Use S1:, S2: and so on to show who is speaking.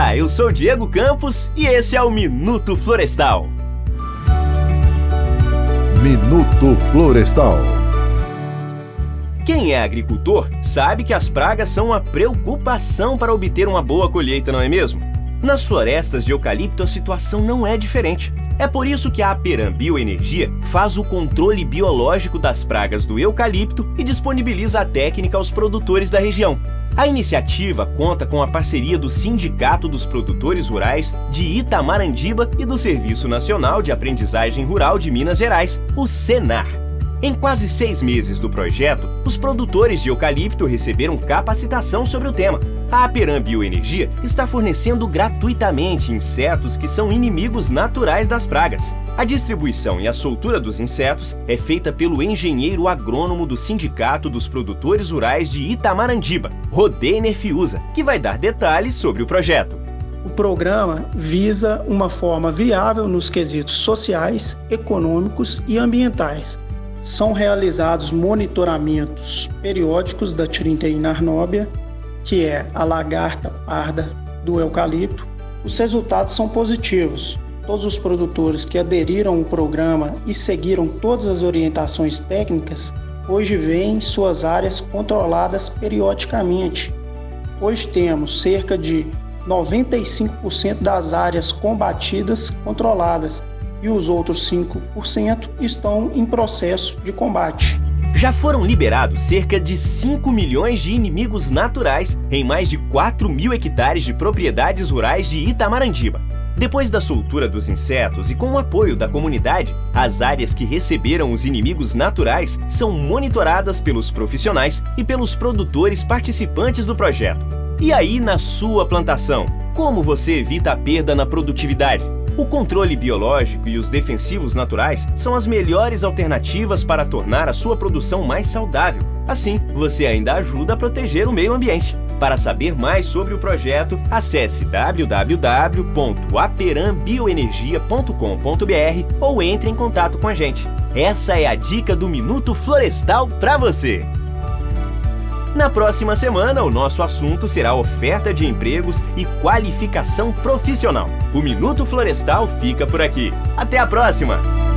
S1: Olá, eu sou Diego Campos e esse é o Minuto Florestal.
S2: Minuto Florestal.
S1: Quem é agricultor sabe que as pragas são uma preocupação para obter uma boa colheita, não é mesmo? Nas florestas de eucalipto a situação não é diferente. É por isso que a Aperam Bioenergia faz o controle biológico das pragas do eucalipto e disponibiliza a técnica aos produtores da região. A iniciativa conta com a parceria do Sindicato dos Produtores Rurais de Itamarandiba e do Serviço Nacional de Aprendizagem Rural de Minas Gerais, o Senar. Em quase 6 meses do projeto, os produtores de eucalipto receberam capacitação sobre o tema. A Aperam Bioenergia está fornecendo gratuitamente insetos que são inimigos naturais das pragas. A distribuição e a soltura dos insetos é feita pelo engenheiro agrônomo do Sindicato dos Produtores Rurais de Itamarandiba, Rodener Fiuza, que vai dar detalhes sobre o projeto.
S3: O programa visa uma forma viável nos quesitos sociais, econômicos e ambientais. São realizados monitoramentos periódicos da Tirinteina arnóbia, que é a lagarta parda do eucalipto. Os resultados são positivos. Todos os produtores que aderiram ao programa e seguiram todas as orientações técnicas, hoje veem suas áreas controladas periodicamente. Hoje temos cerca de 95% das áreas combatidas controladas, e os outros 5% estão em processo de combate.
S1: Já foram liberados cerca de 5 milhões de inimigos naturais em mais de 4 mil hectares de propriedades rurais de Itamarandiba. Depois da soltura dos insetos e com o apoio da comunidade, as áreas que receberam os inimigos naturais são monitoradas pelos profissionais e pelos produtores participantes do projeto. E aí, na sua plantação, como você evita a perda na produtividade? O controle biológico e os defensivos naturais são as melhores alternativas para tornar a sua produção mais saudável. Assim, você ainda ajuda a proteger o meio ambiente. Para saber mais sobre o projeto, acesse www.aperambioenergia.com.br ou entre em contato com a gente. Essa é a dica do Minuto Florestal para você! Na próxima semana, o nosso assunto será oferta de empregos e qualificação profissional. O Minuto Florestal fica por aqui. Até a próxima!